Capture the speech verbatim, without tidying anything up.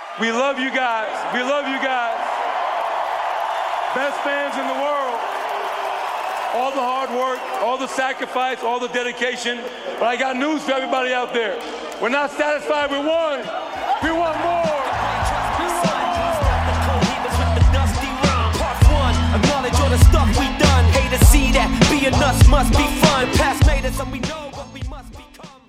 We love you guys. We love you guys. Best fans in the world. All the hard work, all the sacrifice, all the dedication. But I got news for everybody out there. We're not satisfied with one. We want more. Acknowledge all the stuff we done. Hate to see that being us must be fun. Past made us and we